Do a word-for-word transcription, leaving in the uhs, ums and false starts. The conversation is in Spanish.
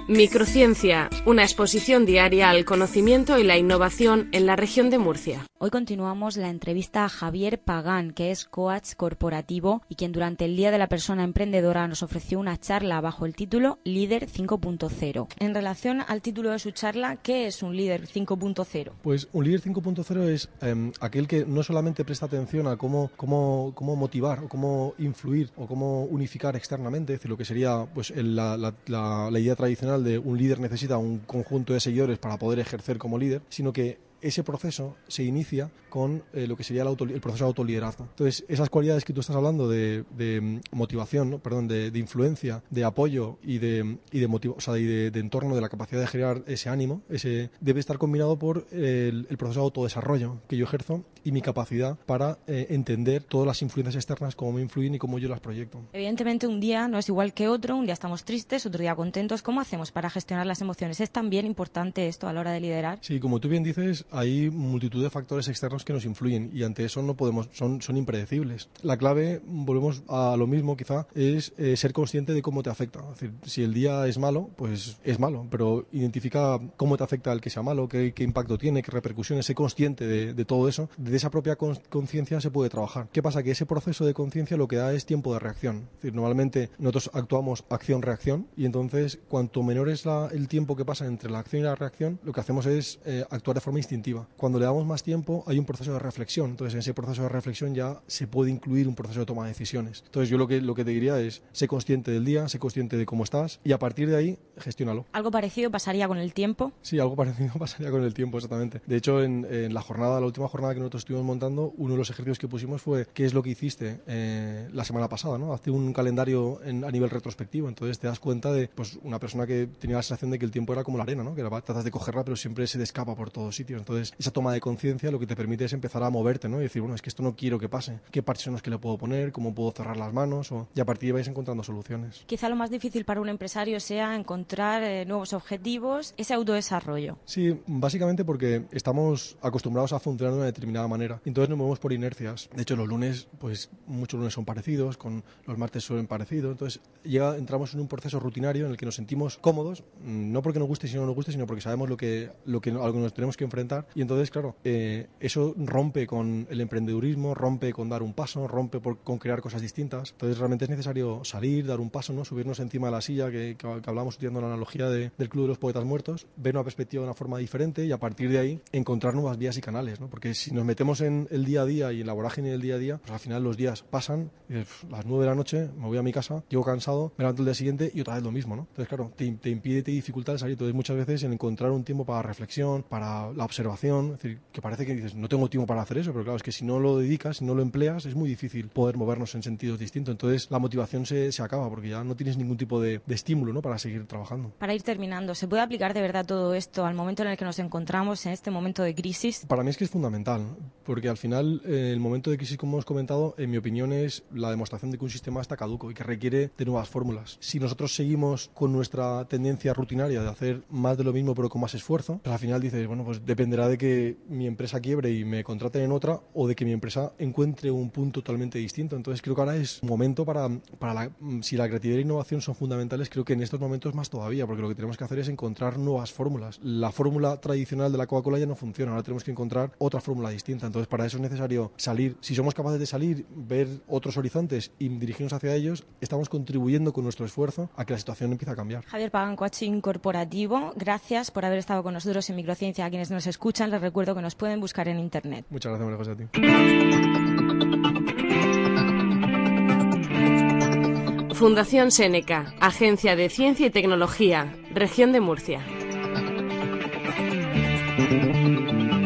Microciencia, una exposición diaria al conocimiento y la innovación en la región de Murcia. Hoy continuamos la entrevista a Javier Pagán, que es coach corporativo y quien durante el Día de la Persona Emprendedora nos ofreció una charla bajo el título Líder cinco punto cero. En relación al título de su charla, ¿qué es un líder cinco punto cero? Pues un líder cinco punto cero es eh, aquel que no solamente presta atención a cómo, cómo, cómo motivar o cómo influir o cómo unificar externamente, es decir, lo que sería pues el, la, la, la, la idea tradicional de un líder necesita un conjunto de seguidores para poder ejercer como líder, sino que ese proceso se inicia con eh, lo que sería el, auto, el proceso de autoliderazgo. Entonces, esas cualidades que tú estás hablando de, de motivación, ¿no? Perdón, de, de influencia, de apoyo y de y de, motiv- o sea, y de, de entorno, de la capacidad de generar ese ánimo, ese debe estar combinado por el, el proceso de autodesarrollo que yo ejerzo y mi capacidad para eh, entender todas las influencias externas, cómo me influyen y cómo yo las proyecto. Evidentemente, un día no es igual que otro, un día estamos tristes, otro día contentos. ¿Cómo hacemos para gestionar las emociones? ¿Es también importante esto a la hora de liderar? Sí, como tú bien dices, hay multitud de factores externos que nos influyen y ante eso no podemos, son, son impredecibles. La clave, volvemos a lo mismo quizá, es eh, ser consciente de cómo te afecta. Es decir, si el día es malo, pues es malo, pero identifica cómo te afecta el que sea malo, qué, qué impacto tiene, qué repercusiones, sé consciente de, de todo eso. De esa propia conciencia se puede trabajar. ¿Qué pasa? Que ese proceso de conciencia lo que da es tiempo de reacción. Es decir, normalmente nosotros actuamos acción-reacción y entonces cuanto menor es la, el tiempo que pasa entre la acción y la reacción, lo que hacemos es eh, actuar de forma instintiva. Cuando le damos más tiempo hay un proceso de reflexión, entonces en ese proceso de reflexión ya se puede incluir un proceso de toma de decisiones. Entonces yo lo que, lo que te diría es, sé consciente del día, sé consciente de cómo estás y a partir de ahí, gestiónalo. ¿Algo parecido pasaría con el tiempo? Sí, algo parecido pasaría con el tiempo, exactamente. De hecho, en, en la jornada, la última jornada que nosotros estuvimos montando, uno de los ejercicios que pusimos fue qué es lo que hiciste eh, la semana pasada, ¿no? Hazte un calendario en, a nivel retrospectivo, entonces te das cuenta de pues una persona que tenía la sensación de que el tiempo era como la arena, ¿no? Que era, tratas de cogerla pero siempre se te escapa por todos sitios. Entonces esa toma de conciencia lo que te permite es empezar a moverte, ¿no? Y decir, bueno, es que esto no quiero que pase. ¿Qué parches que le puedo poner? ¿Cómo puedo cerrar las manos? O, y a partir de ahí vais encontrando soluciones. Quizá lo más difícil para un empresario sea encontrar eh, nuevos objetivos, ese autodesarrollo. Sí, básicamente porque estamos acostumbrados a funcionar de una determinada manera. Entonces nos movemos por inercias. De hecho, los lunes, pues muchos lunes son parecidos, con los martes suelen parecidos. Entonces llega, entramos en un proceso rutinario en el que nos sentimos cómodos, no porque nos guste, sino no nos guste, sino porque sabemos lo que, lo que, a lo que nos tenemos que enfrentar. Y entonces, claro, eh, eso rompe con el emprendedurismo, rompe con dar un paso, rompe por, con crear cosas distintas. Entonces realmente es necesario salir, dar un paso, ¿no? Subirnos encima de la silla que, que, que hablamos utilizando la analogía de, del Club de los Poetas Muertos, ver una perspectiva de una forma diferente y a partir de ahí encontrar nuevas vías y canales, ¿no? Porque si nos metemos en el día a día y en la vorágine del día a día, pues al final los días pasan, y dices, las nueve de la noche me voy a mi casa, llego cansado, me levanto el día siguiente y otra vez lo mismo, ¿no? Entonces claro, te, te impide, te dificulta el salir. Entonces muchas veces en encontrar un tiempo para reflexión, para la observación, es decir, que parece que dices, no tengo tiempo para hacer eso, pero claro, es que si no lo dedicas, si no lo empleas, es muy difícil poder movernos en sentidos distintos. Entonces la motivación se, se acaba porque ya no tienes ningún tipo de, de estímulo, ¿no? Para seguir trabajando. Para ir terminando, ¿se puede aplicar de verdad todo esto al momento en el que nos encontramos en este momento de crisis? Para mí es que es fundamental, porque al final eh, el momento de crisis, como hemos comentado, en mi opinión es la demostración de que un sistema está caduco y que requiere de nuevas fórmulas. Si nosotros seguimos con nuestra tendencia rutinaria de hacer más de lo mismo pero con más esfuerzo, pues al final dices, bueno, pues dependerá de que mi empresa quiebre y me contraten en otra o de que mi empresa encuentre un punto totalmente distinto. Entonces creo que ahora es un momento para, para la, si la creatividad y la innovación son fundamentales, creo que en estos momentos más todavía, porque lo que tenemos que hacer es encontrar nuevas fórmulas. La fórmula tradicional de la Coca-Cola ya no funciona, ahora tenemos que encontrar otra fórmula distinta. Entonces para eso es necesario salir. Si somos capaces de salir, ver otros horizontes y dirigirnos hacia ellos, estamos contribuyendo con nuestro esfuerzo a que la situación empiece a cambiar. Javier Pagán, coaching corporativo, gracias por haber estado con nosotros en Microciencia. A quienes nos escuchan les recuerdo que nos pueden buscar en internet. Muchas gracias, María José, a ti. Fundación Seneca, Agencia de Ciencia y Tecnología, Región de Murcia.